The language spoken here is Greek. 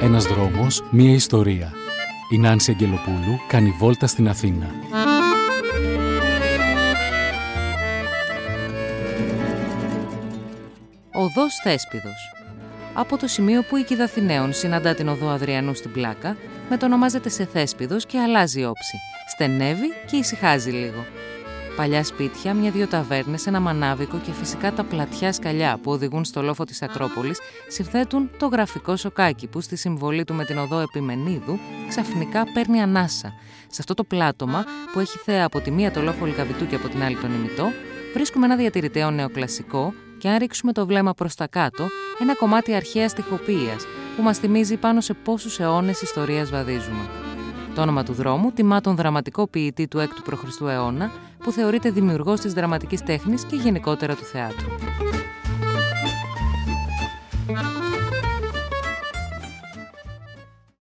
Ένας δρόμος, μία ιστορία. Η Νάνση Αγγελοπούλου κάνει βόλτα στην Αθήνα. Οδός Θέσπιδος. Από το σημείο που η Κηδα Αθηναίων συναντά την οδό Αδριανού στην Πλάκα, μετονομάζεται σε Θέσπιδος και αλλάζει όψη. Στενεύει και ησυχάζει λίγο. Παλιά σπίτια, μια-δυο ταβέρνες, ένα μανάβικο και φυσικά τα πλατιά σκαλιά που οδηγούν στο λόφο της Ακρόπολης συνθέτουν το γραφικό σοκάκι που στη συμβολή του με την οδό Επιμενίδου ξαφνικά παίρνει ανάσα. Σε αυτό το πλάτωμα που έχει θέα από τη μία το λόφο Λικαβητού και από την άλλη τον Ημιτό, βρίσκουμε ένα διατηρητέο νεοκλασικό και αν ρίξουμε το βλέμμα προς τα κάτω, ένα κομμάτι αρχαίας στιχοποίησης που μας θυμίζει πάνω σε πόσους αιώνες ιστορίας βαδίζουμε. Το όνομα του δρόμου τιμά τον δραματικό ποιητή του 6ου π.Χ. αιώνα, που θεωρείται δημιουργός της δραματικής τέχνης και γενικότερα του θεάτρου.